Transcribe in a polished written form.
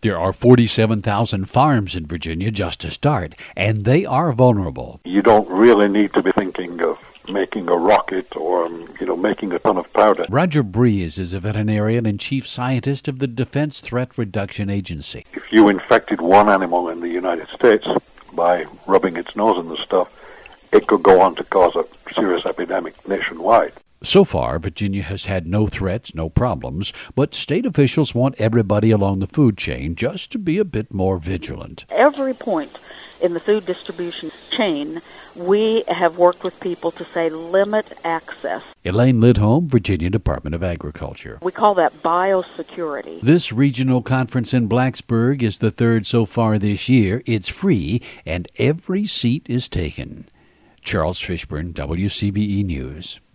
There are 47,000 farms in Virginia just to start, and they are vulnerable. You don't really need to be thinking of making a rocket or, making a ton of powder. Roger Breeze is a veterinarian and chief scientist of the Defense Threat Reduction Agency. If you infected one animal in the United States by rubbing its nose in the stuff, it could go on to cause a serious epidemic nationwide. So far, Virginia has had no threats, no problems, but state officials want everybody along the food chain just to be a bit more vigilant. Every point in the food distribution chain, we have worked with people to say limit access. Elaine Lidholm, Virginia Department of Agriculture. We call that biosecurity. This regional conference in Blacksburg is the third so far this year. It's free, and every seat is taken. Charles Fishburne, WCBE News.